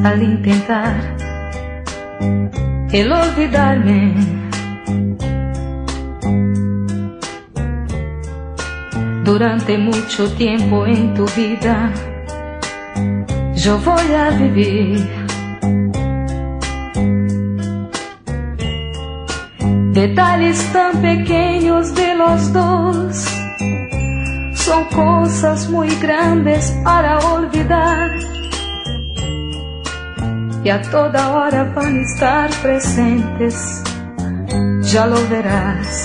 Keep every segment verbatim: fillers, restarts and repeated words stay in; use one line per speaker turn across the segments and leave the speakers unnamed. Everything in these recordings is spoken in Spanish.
al intentar el olvidarme. Durante mucho tiempo en tu vida yo voy a vivir. Detalles tan pequeños de los dos son cosas muy grandes para olvidar, y a toda hora van a estar presentes, ya lo verás.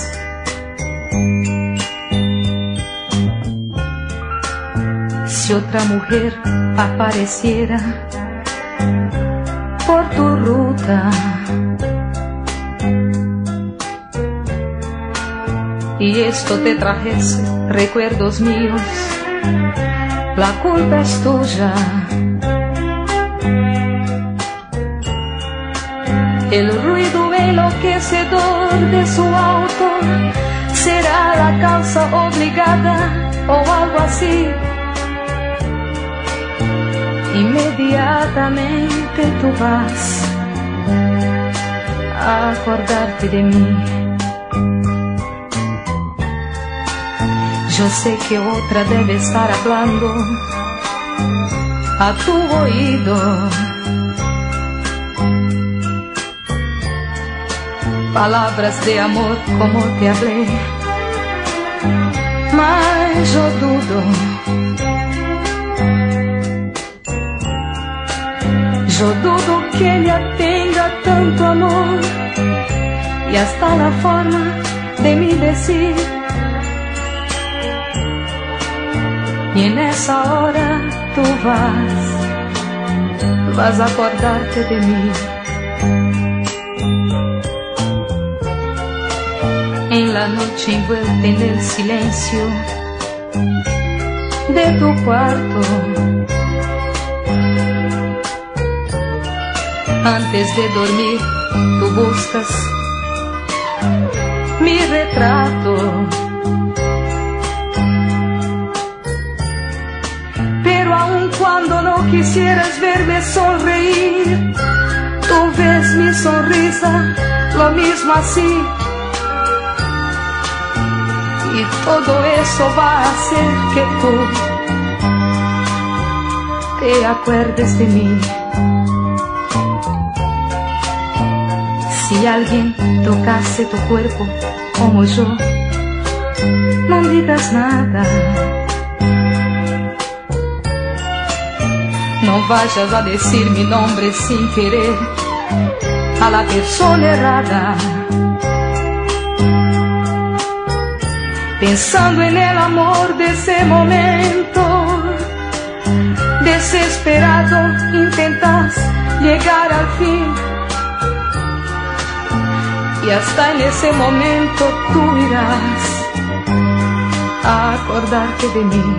Si otra mujer apareciera por tu ruta y esto te trajese recuerdos míos, la culpa es tuya. El ruido enloquecedor de su auto será la causa obligada o algo así. Inmediatamente tú vas a acordarte de mí. Yo sé que otra debe estar hablando a tu oído, palabras de amor como te hablé, mas yo dudo. Yo dudo que ella tenga tanto amor, y hasta la forma de mi decir. Y en esa hora tú vas, vas a acordarte de mí. En la noche envuelta en el silencio de tu cuarto, antes de dormir tú buscas mi retrato, pero aun cuando no quisieras verme sonreír, tú ves mi sonrisa lo mismo así, y todo eso va a hacer que tú te acuerdes de mí. Si alguien tocase tu cuerpo como yo, no digas nada. No vayas a decir mi nombre sin querer a la persona errada. Pensando en el amor de ese momento, desesperado intentas llegar al fin. Y hasta en ese momento tú irás a acordarte de mí.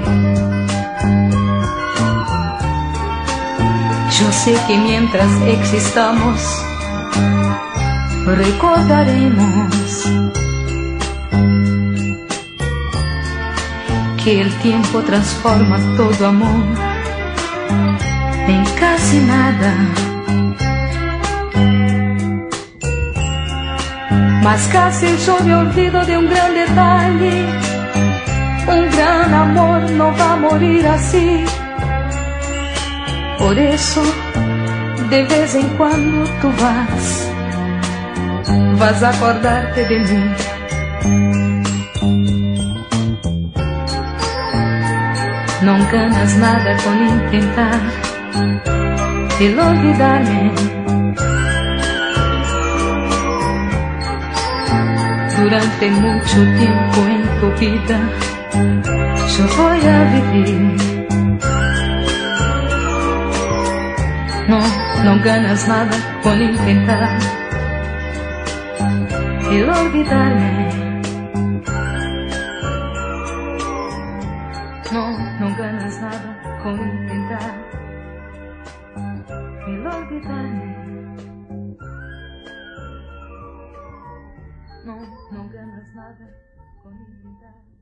Yo sé que mientras existamos recordaremos que el tiempo transforma todo amor en casi nada. Mas casi yo me olvido de un gran detalle: un gran amor no va a morir así. Por eso de vez en cuando tú vas, vas a acordarte de mí. No ganas nada con intentar el olvidarme. Durante mucho tiempo en tu vida yo voy a vivir. No, no ganas nada con intentar el olvidarme. No, no ganas nada con intentar el olvidarme. No, no ganas nada con intentar.